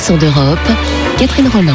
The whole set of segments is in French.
l'accent d'Europe, Catherine Roland.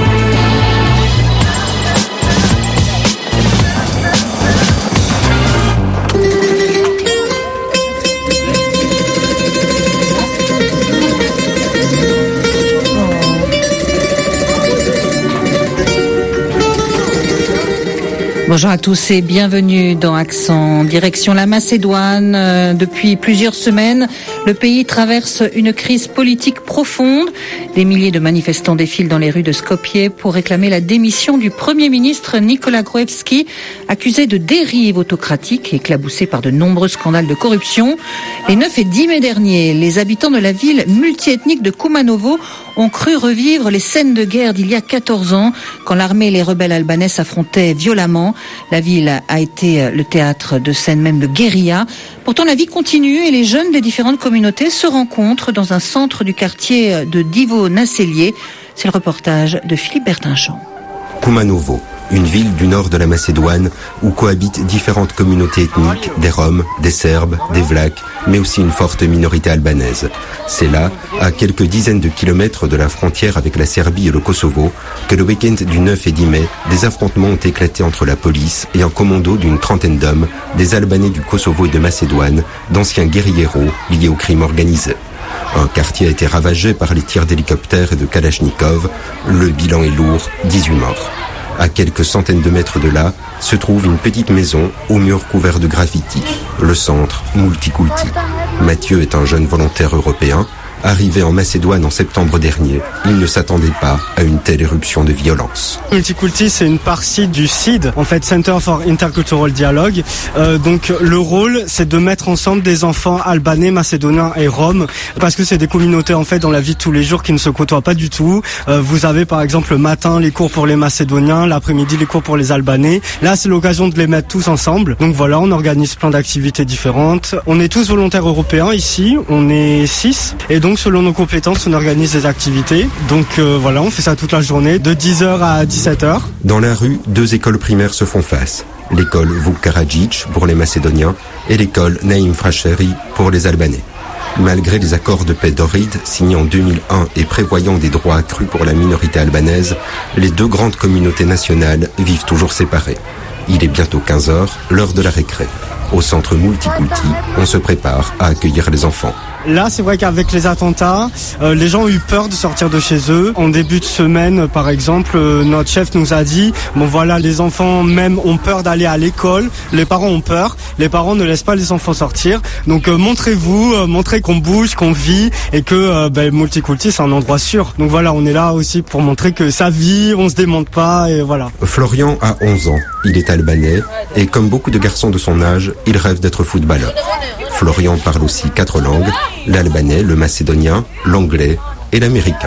Bonjour à tous et bienvenue dans Accent. Direction la Macédoine. Depuis plusieurs semaines, le pays traverse une crise politique profonde. Des milliers de manifestants défilent dans les rues de Skopje pour réclamer la démission du Premier ministre Nikola Gruevski, accusé de dérive autocratique et éclaboussé par de nombreux scandales de corruption. Les 9 et 10 mai derniers, les habitants de la ville multiethnique de Kumanovo ont cru revivre les scènes de guerre d'il y a 14 ans, quand l'armée et les rebelles albanais s'affrontaient violemment. La ville a été le théâtre de scènes même de guérilla. Pourtant, la vie continue et les jeunes des différentes communautés se rencontrent dans un centre du quartier de Divo-Naselje. C'est le reportage de Philippe Bertinchamp. Kumanovo, une ville du nord de la Macédoine où cohabitent différentes communautés ethniques, des Roms, des Serbes, des Vlachs, mais aussi une forte minorité albanaise. C'est là, à quelques dizaines de kilomètres de la frontière avec la Serbie et le Kosovo, que le week-end du 9 et 10 mai, des affrontements ont éclaté entre la police et un commando d'une trentaine d'hommes, des Albanais du Kosovo et de Macédoine, d'anciens guérilleros liés au crime organisé. Un quartier a été ravagé par les tirs d'hélicoptères et de Kalachnikov. Le bilan est lourd, 18 morts. À quelques centaines de mètres de là, se trouve une petite maison aux murs couverts de graffitis, le centre Multikulti. Mathieu est un jeune volontaire européen. Arrivé en Macédoine en septembre dernier, il ne s'attendait pas à une telle éruption de violence. Multikulti, c'est une partie du CID, en fait Center for Intercultural Dialogue. Donc le rôle, c'est de mettre ensemble des enfants albanais, macédoniens et roms, parce que c'est des communautés en fait dans la vie de tous les jours qui ne se côtoient pas du tout. Vous avez par exemple le matin les cours pour les Macédoniens, l'après-midi les cours pour les Albanais. Là, c'est l'occasion de les mettre tous ensemble. Donc voilà, on organise plein d'activités différentes. On est tous volontaires européens ici, on est 6, et donc selon nos compétences, on organise des activités. Donc voilà, on fait ça toute la journée, de 10h à 17h. Dans la rue, 2 écoles primaires se font face. L'école Vuk Karadžić pour les Macédoniens et l'école Naim Frasheri pour les Albanais. Malgré les accords de paix d'Ohrid signés en 2001 et prévoyant des droits accrus pour la minorité albanaise, les deux grandes communautés nationales vivent toujours séparées. Il est bientôt 15h, l'heure de la récré. Au centre Multikulti, on se prépare à accueillir les enfants. Là, c'est vrai qu'avec les attentats, les gens ont eu peur de sortir de chez eux. En début de semaine, par exemple, notre chef nous a dit, bon voilà, les enfants même ont peur d'aller à l'école, les parents ont peur, les parents ne laissent pas les enfants sortir. Donc montrez-vous, montrez qu'on bouge, qu'on vit et que Multikulti, c'est un endroit sûr. Donc voilà, on est là aussi pour montrer que ça vit, on se démonte pas et voilà. Florian a 11 ans, il est albanais et comme beaucoup de garçons de son âge, il rêve d'être footballeur. Florian parle aussi 4 langues, l'albanais, le macédonien, l'anglais et l'américain.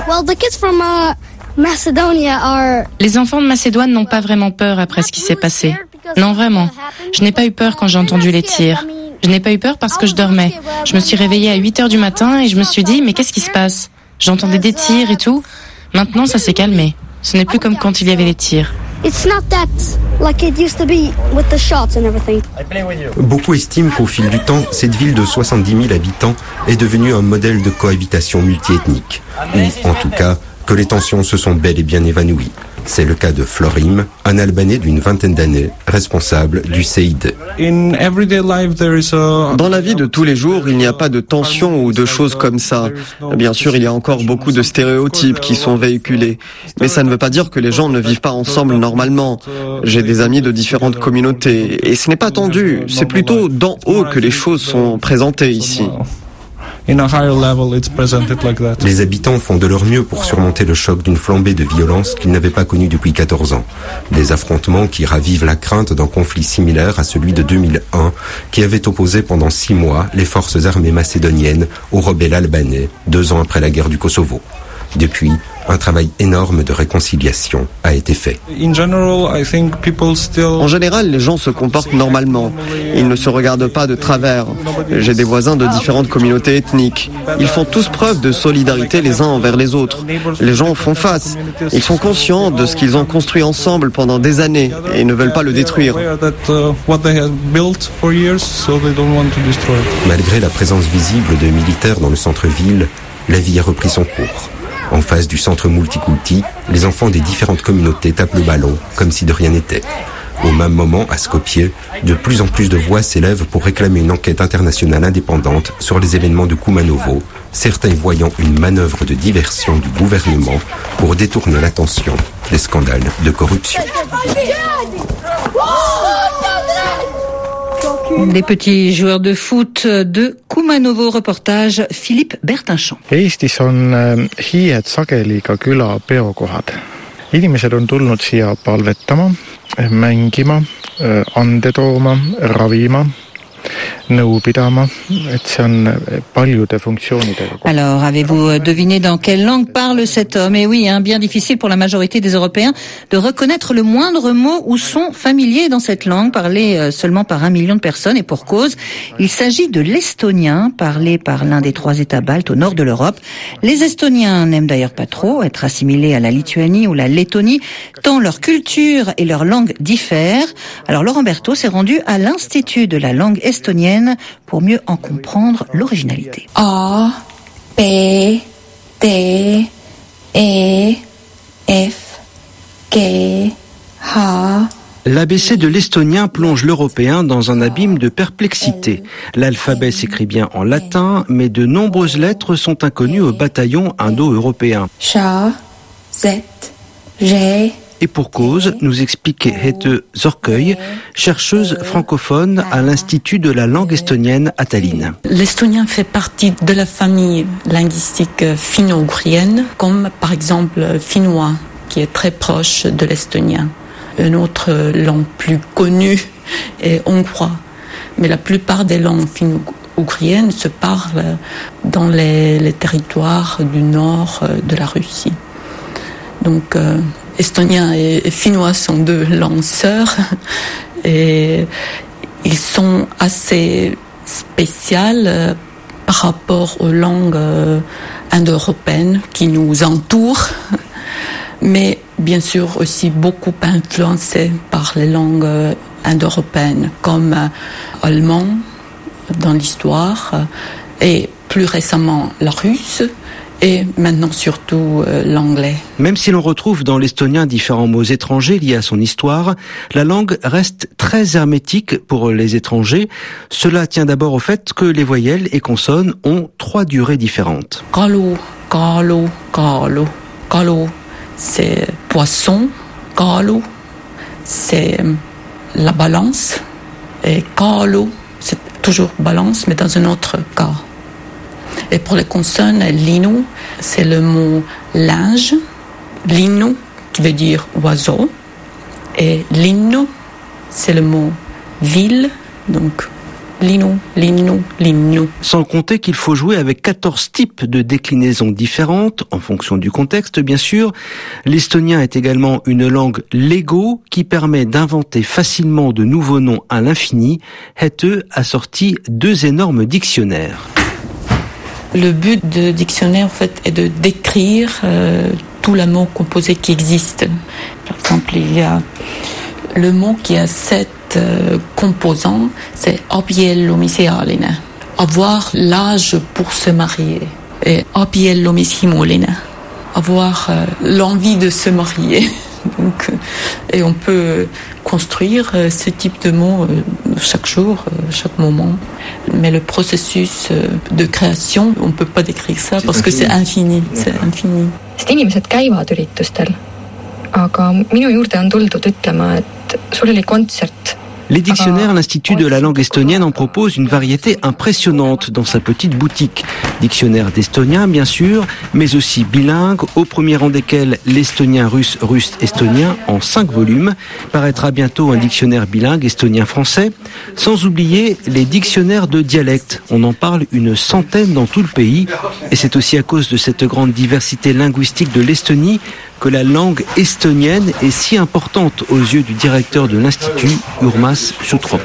Les enfants de Macédoine n'ont pas vraiment peur après ce qui s'est passé. Non, vraiment. Je n'ai pas eu peur quand j'ai entendu les tirs. Je n'ai pas eu peur parce que je dormais. Je me suis réveillée à 8h du matin et je me suis dit, mais qu'est-ce qui se passe? J'entendais des tirs et tout. Maintenant, ça s'est calmé. Ce n'est plus comme quand il y avait les tirs. Beaucoup estiment qu'au fil du temps, cette ville de 70 000 habitants est devenue un modèle de cohabitation multiethnique. Ou, en tout cas, que les tensions se sont bel et bien évanouies. C'est le cas de Florim, un Albanais d'une vingtaine d'années, responsable du CID. Dans la vie de tous les jours, il n'y a pas de tension ou de choses comme ça. Bien sûr, il y a encore beaucoup de stéréotypes qui sont véhiculés. Mais ça ne veut pas dire que les gens ne vivent pas ensemble normalement. J'ai des amis de différentes communautés et ce n'est pas tendu. C'est plutôt d'en haut que les choses sont présentées ici. Les habitants font de leur mieux pour surmonter le choc d'une flambée de violence qu'ils n'avaient pas connue depuis 14 ans. Des affrontements qui ravivent la crainte d'un conflit similaire à celui de 2001, qui avait opposé pendant 6 mois les forces armées macédoniennes aux rebelles albanais, 2 ans après la guerre du Kosovo. Depuis, un travail énorme de réconciliation a été fait. En général, les gens se comportent normalement. Ils ne se regardent pas de travers. J'ai des voisins de différentes communautés ethniques. Ils font tous preuve de solidarité les uns envers les autres. Les gens font face. Ils sont conscients de ce qu'ils ont construit ensemble pendant des années et ne veulent pas le détruire. Malgré la présence visible de militaires dans le centre-ville, la vie a repris son cours. En face du centre multiculti, les enfants des différentes communautés tapent le ballon, comme si de rien n'était. Au même moment, à Skopje, de plus en plus de voix s'élèvent pour réclamer une enquête internationale indépendante sur les événements de Kumanovo, certains voyant une manœuvre de diversion du gouvernement pour détourner l'attention des scandales de corruption. Des petits joueurs de foot de Kumanovo, reportage Philippe Bertinchamp. Eestis on hiied sageli ka küla peokohad. Inimesed on tulnud siia palvetama, mängima, ande tooma, ravima, nõu pidama, et see on paljude funktsioonidega. Alors, avez-vous deviné dans quelle langue parle cet homme? Et oui, bien difficile pour la majorité des Européens de reconnaître le moindre mot ou son familier dans cette langue, parlée seulement par 1 million de personnes, et pour cause. Il s'agit de l'estonien, parlé par l'un des 3 États baltes au nord de l'Europe. Les Estoniens n'aiment d'ailleurs pas trop être assimilés à la Lituanie ou la Lettonie, tant leur culture et leur langue diffèrent. Alors, Laurent Berthaud s'est rendu à l'Institut de la langue estonienne pour mieux en comprendre l'originalité. A, B, D, E, F, G, H. L'ABC de l'estonien plonge l'européen dans un abîme de perplexité. L'alphabet s'écrit bien en latin, mais de nombreuses lettres sont inconnues au bataillon indo-européen. Ch, Z, G. Et pour cause, nous explique Hete Zorkeuil, chercheuse francophone à l'Institut de la langue estonienne à Tallinn. L'estonien fait partie de la famille linguistique finno-ougrienne, comme par exemple finnois, qui est très proche de l'estonien. Une autre langue plus connue est hongrois. Mais la plupart des langues finno-ougriennes se parlent dans les territoires du nord de la Russie. Donc, estonien et finnois sont 2 langues sœurs et ils sont assez spéciales par rapport aux langues indo-européennes qui nous entourent, mais bien sûr aussi beaucoup influencées par les langues indo-européennes comme allemand dans l'histoire et plus récemment la russe. Et maintenant surtout l'anglais. Même si l'on retrouve dans l'estonien différents mots étrangers liés à son histoire, la langue reste très hermétique pour les étrangers. Cela tient d'abord au fait que les voyelles et consonnes ont 3 durées différentes. Kalu, kalu, kalu. Kalu, c'est poisson. Kalu, c'est la balance. Et kalu, c'est toujours balance, mais dans un autre cas. Et pour les consonnes, linu, c'est le mot linge. Linu, qui veut dire oiseau. Et linnu, c'est le mot ville. Donc, linu, linnu, linnu. Sans compter qu'il faut jouer avec 14 types de déclinaisons différentes, en fonction du contexte, bien sûr. L'estonien est également une langue Lego qui permet d'inventer facilement de nouveaux noms à l'infini. Hete a sorti 2 énormes dictionnaires. Le but de dictionnaire, en fait, est de décrire tous les mots composés qui existent. Par exemple, il y a le mot qui a 7 composants, c'est abiellumisealine, avoir l'âge pour se marier, et abiellumishimuline, avoir l'envie de se marier. Donc, et on peut construire ce type de mots chaque jour, chaque moment. Mais le processus de création, on ne peut pas décrire ça parce que c'est infini. C'est infini. Sest inimesed käivad üritustel, aga minu juurde on tuldud ütlema, et sul oli kontsert. Les dictionnaires, l'Institut de la langue estonienne en propose une variété impressionnante dans sa petite boutique. Dictionnaire d'estonien, bien sûr, mais aussi bilingue, au premier rang desquels l'estonien russe, russe-estonien en 5 volumes. Paraîtra bientôt un dictionnaire bilingue estonien-français. Sans oublier les dictionnaires de dialectes. On en parle une centaine dans tout le pays. Et c'est aussi à cause de cette grande diversité linguistique de l'Estonie que la langue estonienne est si importante aux yeux du directeur de l'Institut, Urmas Sutrop.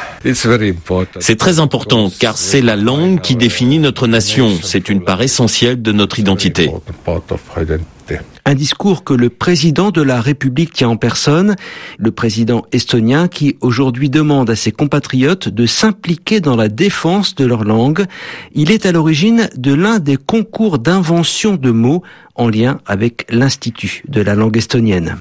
C'est très important car c'est la langue qui définit notre nation. C'est une part essentielle de notre identité. Un discours que le président de la République tient en personne, le président estonien qui aujourd'hui demande à ses compatriotes de s'impliquer dans la défense de leur langue. Il est à l'origine de l'un des concours d'invention de mots en lien avec l'Institut de la langue estonienne.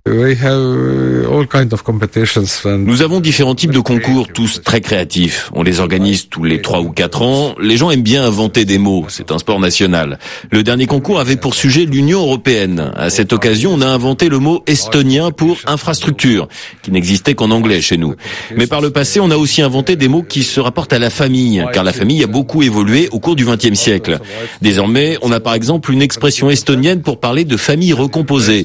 Nous avons différents types de concours, tous très créatifs. On les organise tous les 3 ou 4 ans. Les gens aiment bien inventer des mots, c'est un sport national. Le dernier concours avait pour sujet l'Union européenne. À cette occasion, on a inventé le mot estonien pour infrastructure, qui n'existait qu'en anglais chez nous. Mais par le passé, on a aussi inventé des mots qui se rapportent à la famille, car la famille a beaucoup évolué au cours du XXe siècle. Désormais, on a par exemple une expression estonienne pour parler de famille recomposée.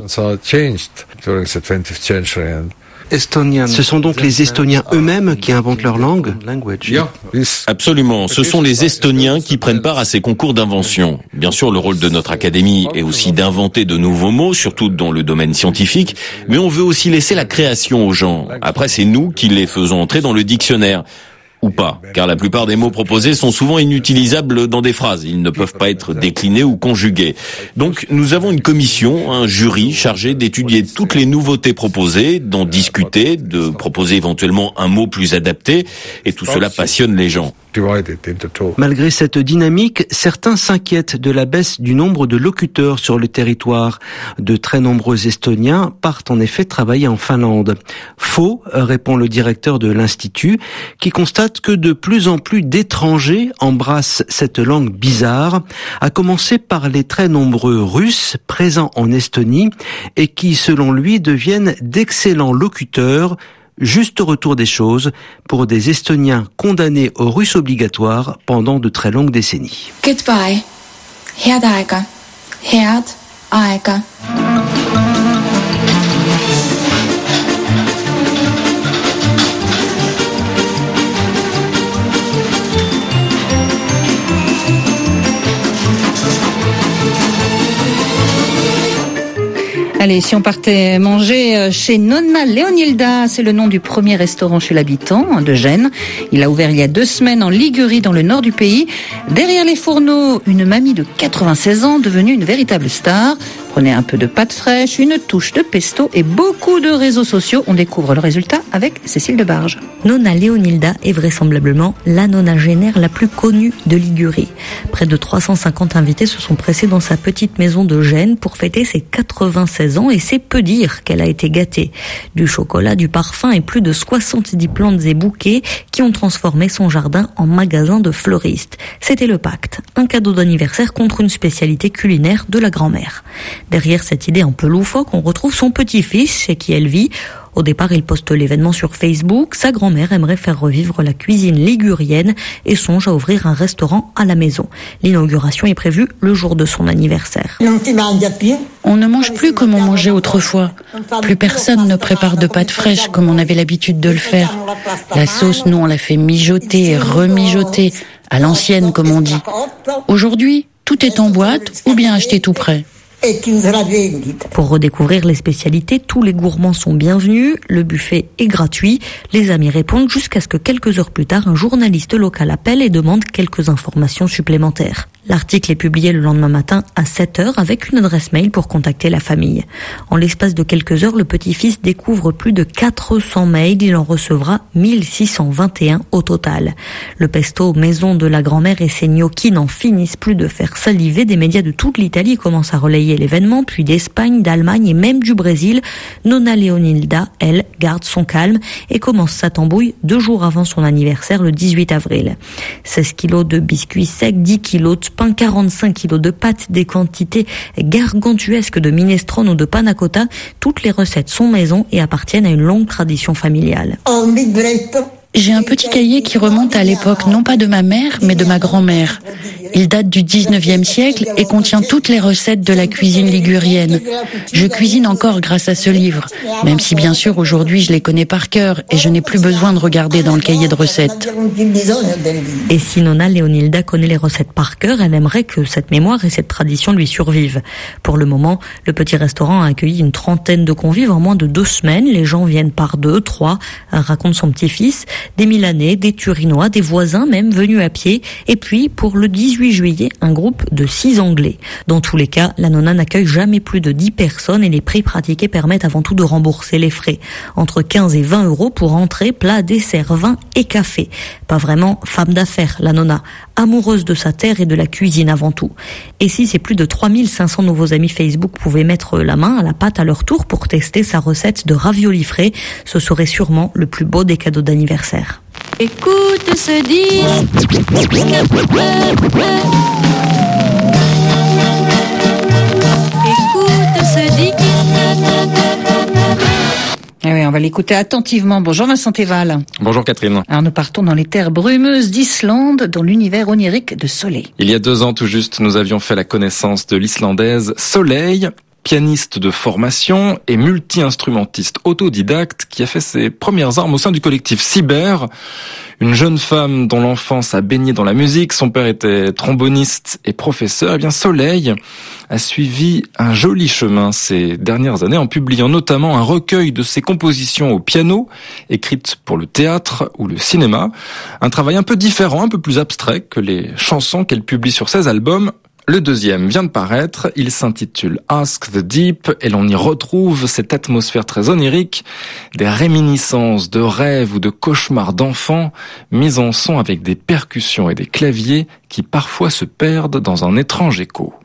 Ce sont donc les Estoniens eux-mêmes qui inventent leur langue ? Absolument, ce sont les Estoniens qui prennent part à ces concours d'invention. Bien sûr, le rôle de notre académie est aussi d'inventer de nouveaux mots, surtout dans le domaine scientifique, mais on veut aussi laisser la création aux gens. Après, c'est nous qui les faisons entrer dans le dictionnaire. Ou pas, car la plupart des mots proposés sont souvent inutilisables dans des phrases. Ils ne peuvent pas être déclinés ou conjugués. Donc, nous avons une commission, un jury chargé d'étudier toutes les nouveautés proposées, d'en discuter, de proposer éventuellement un mot plus adapté, et tout cela passionne les gens. Malgré cette dynamique, certains s'inquiètent de la baisse du nombre de locuteurs sur le territoire. De très nombreux Estoniens partent en effet travailler en Finlande. Faux, répond le directeur de l'Institut, qui constate que de plus en plus d'étrangers embrassent cette langue bizarre, à commencer par les très nombreux Russes présents en Estonie et qui, selon lui, deviennent d'excellents locuteurs. Juste retour des choses pour des Estoniens condamnés au russe obligatoire pendant de très longues décennies. Goodbye. Head aega. Head aega. Allez, si on partait manger chez Nonna Leonilda, c'est le nom du premier restaurant chez l'habitant de Gênes. Il a ouvert il y a 2 semaines en Ligurie, dans le nord du pays. Derrière les fourneaux, une mamie de 96 ans devenue une véritable star. Prenez un peu de pâte fraîche, une touche de pesto et beaucoup de réseaux sociaux. On découvre le résultat avec Cécile Debarge. Nonna Leonilda est vraisemblablement la nonagénaire la plus connue de Ligurie. Près de 350 invités se sont pressés dans sa petite maison de Gênes pour fêter ses 96 ans et c'est peu dire qu'elle a été gâtée. Du chocolat, du parfum et plus de 70 plantes et bouquets qui ont transformé son jardin en magasin de fleuriste. C'était le pacte, un cadeau d'anniversaire contre une spécialité culinaire de la grand-mère. Derrière cette idée un peu loufoque, on retrouve son petit-fils chez qui elle vit. Au départ, il poste l'événement sur Facebook. Sa grand-mère aimerait faire revivre la cuisine ligurienne et songe à ouvrir un restaurant à la maison. L'inauguration est prévue le jour de son anniversaire. On ne mange plus comme on mangeait autrefois. Plus personne ne prépare de pâte fraîche comme on avait l'habitude de le faire. La sauce, nous, on la fait mijoter et remijoter, à l'ancienne comme on dit. Aujourd'hui, tout est en boîte ou bien acheté tout prêt. Pour redécouvrir les spécialités, tous les gourmands sont bienvenus, le buffet est gratuit, les amis répondent jusqu'à ce que quelques heures plus tard, un journaliste local appelle et demande quelques informations supplémentaires. L'article est publié le lendemain matin à 7h avec une adresse mail pour contacter la famille. En l'espace de quelques heures, le petit-fils découvre plus de 400 mails, il en recevra 1621 au total. Le pesto maison de la grand-mère et ses gnocchis n'en finissent plus de faire saliver. Des médias de toute l'Italie commencent à relayer l'événement, puis d'Espagne, d'Allemagne et même du Brésil. Nonna Leonilda, elle, garde son calme et commence sa tambouille 2 jours avant son anniversaire, le 18 avril. 16 kilos de biscuits secs, 10 kilos de pain, 45 kilos de pâtes, des quantités gargantuesques de minestrone ou de panna cotta. Toutes les recettes sont maison et appartiennent à une longue tradition familiale. J'ai un petit cahier qui remonte à l'époque non pas de ma mère, mais de ma grand-mère. Il date du 19e siècle et contient toutes les recettes de la cuisine ligurienne. Je cuisine encore grâce à ce livre, même si bien sûr aujourd'hui je les connais par cœur et je n'ai plus besoin de regarder dans le cahier de recettes. Et si Nonna Leonilda connaît les recettes par cœur, elle aimerait que cette mémoire et cette tradition lui survivent. Pour le moment, le petit restaurant a accueilli une trentaine de convives en moins de 2 semaines. Les gens viennent par 2, 3, raconte son petit-fils. Des Milanais, des Turinois, des voisins même venus à pied. Et puis, pour le 18 18 juillet un groupe de 6 Anglais. Dans tous les cas, la nonna n'accueille jamais plus de 10 personnes et les prix pratiqués permettent avant tout de rembourser les frais. Entre 15 et 20 euros pour entrée, plat, dessert, vin et café. Pas vraiment femme d'affaires, la nonna. Amoureuse de sa terre et de la cuisine avant tout. Et si ces plus de 3500 nouveaux amis Facebook pouvaient mettre la main à la pâte à leur tour pour tester sa recette de raviolis frais, ce serait sûrement le plus beau des cadeaux d'anniversaire. Écoute ce disque. Écoute ce disque. Eh oui, on va l'écouter attentivement. Bonjour Vincent Théval. Bonjour Catherine. Alors nous partons dans les terres brumeuses d'Islande, dans l'univers onirique de Soleil. Il y a 2 ans tout juste, nous avions fait la connaissance de l'Islandaise Soleil, pianiste de formation et multi-instrumentiste autodidacte qui a fait ses premières armes au sein du collectif Cyber. Une jeune femme dont l'enfance a baigné dans la musique, son père était tromboniste et professeur. Eh bien, Soleil a suivi un joli chemin ces dernières années en publiant notamment un recueil de ses compositions au piano, écrites pour le théâtre ou le cinéma. Un travail un peu différent, un peu plus abstrait que les chansons qu'elle publie sur ses albums. Le deuxième vient de paraître, il s'intitule Ask the Deep et l'on y retrouve cette atmosphère très onirique, des réminiscences de rêves ou de cauchemars d'enfants mis en son avec des percussions et des claviers qui parfois se perdent dans un étrange écho.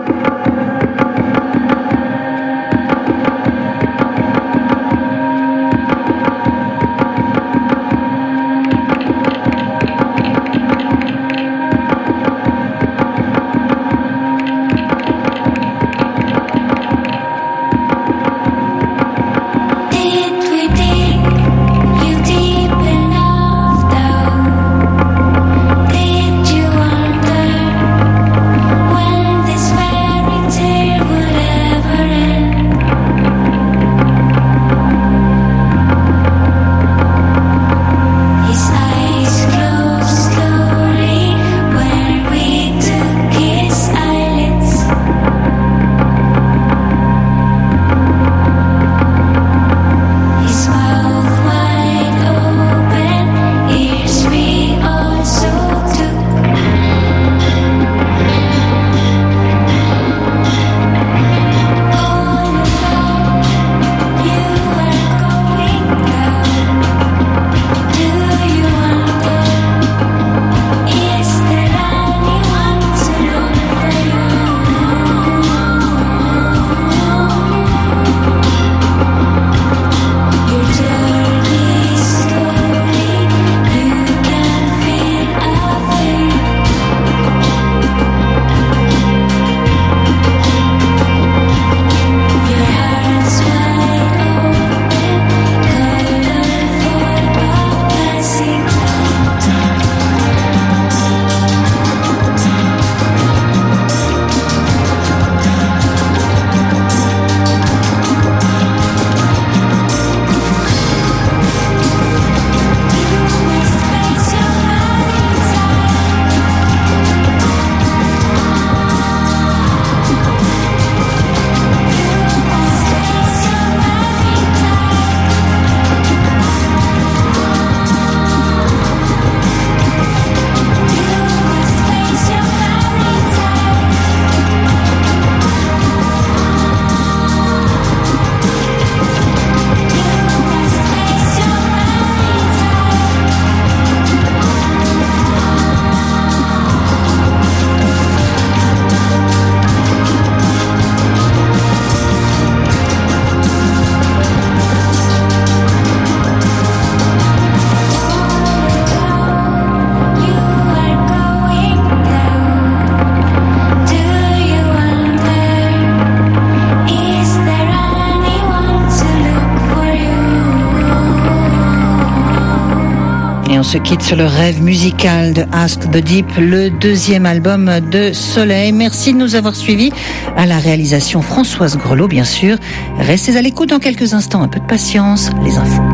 Et on se quitte sur le rêve musical de Ask the Deep, le deuxième album de Soleil. Merci de nous avoir suivis. À la réalisation Françoise Grelot, bien sûr. Restez à l'écoute dans quelques instants. Un peu de patience, les infos.